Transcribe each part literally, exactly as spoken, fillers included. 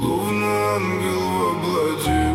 словно ангел во плоти.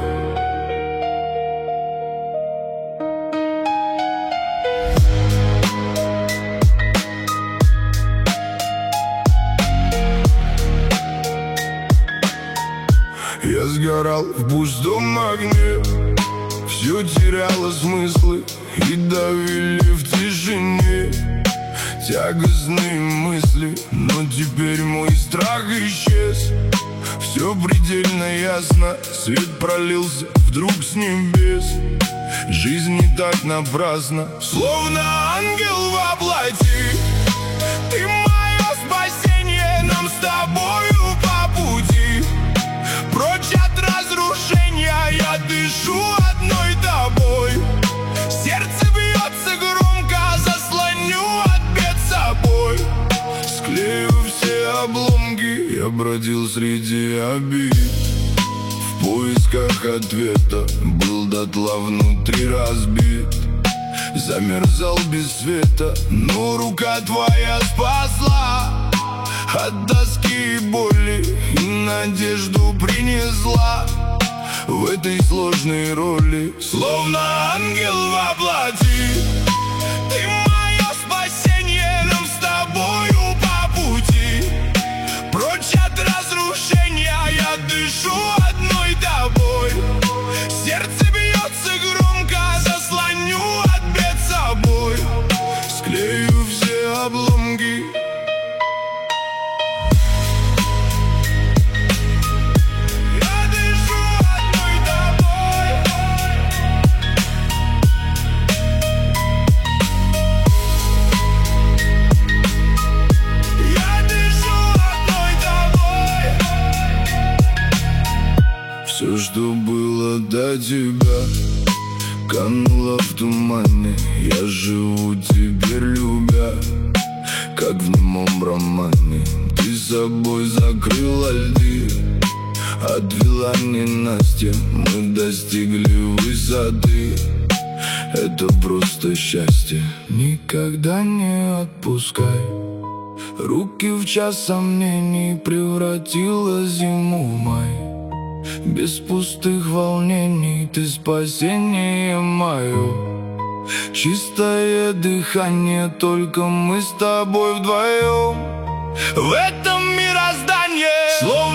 Я сгорал в пустом огне, все теряло смыслы и давили в тишине тягостные мысли. Но теперь мой страх исчез, все предельно ясно, свет пролился вдруг с небес. Жизнь не так напрасна, словно ангел во плоти. Ты мое спасение, нам с тобою по пути. Прочь от разрушения, я дышу одной тобой. Сердце бьется громко, заслоню от бед собой. Склею все обломки, я бродил среди обид в поисках ответа, был дотла внутри разбит. Замерзал без света, но рука твоя спасла. От тоски и боли и надежду принесла в этой сложной роли, словно ангел во плоти. Ты мое спасение, нам с тобою по пути. Прочь от разрушения, я дышу одной тобой. Сердце бьется громко, заслоню от бед собой. Склею все обломки. Все, что было до тебя, кануло в тумане. Я живу теперь любя, как в немом романе. Ты собой закрыла льды, отвела ненастье. Мы достигли высоты, это просто счастье. Никогда не отпускай руки, в час сомнений превратила зиму в май. Без пустых волнений ты спасение мое. Чистое дыхание, только мы с тобой вдвоем в этом мироздании. Словно